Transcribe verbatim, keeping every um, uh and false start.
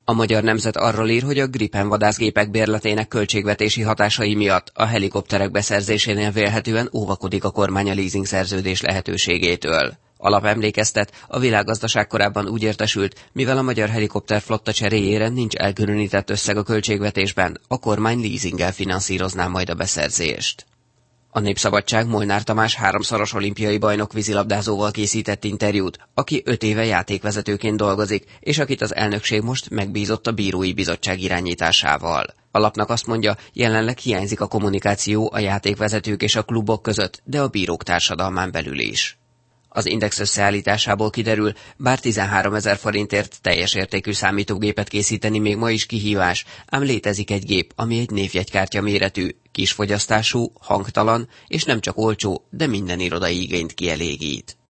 A Magyar Nemzet arról ír, hogy a Gripen vadászgépek bérletének költségvetési hatásai miatt a helikopterek beszerzésénél vélhetően óvakodik a kormány a leasing szerződés lehetőségétől. A lap emlékeztet, a világgazdaság korábban úgy értesült, mivel a magyar helikopterflotta cseréjére nincs elkülönített összeg a költségvetésben, a kormány leasinggel finanszírozná majd a beszerzést. A Népszabadság Molnár Tamás háromszoros olimpiai bajnok vízilabdázóval készített interjút, aki öt éve játékvezetőként dolgozik, és akit az elnökség most megbízott a bírói bizottság irányításával. A lapnak azt mondja, jelenleg hiányzik a kommunikáció a játékvezetők és a klubok között, de a bírók társadalmán belül is. Az Index összeállításából kiderül, bár tizenháromezer forintért teljes értékű számítógépet készíteni még ma is kihívás, ám létezik egy gép, ami egy névjegykártya méretű, kisfogyasztású, hangtalan, és nem csak olcsó, de minden irodai igényt kielégít.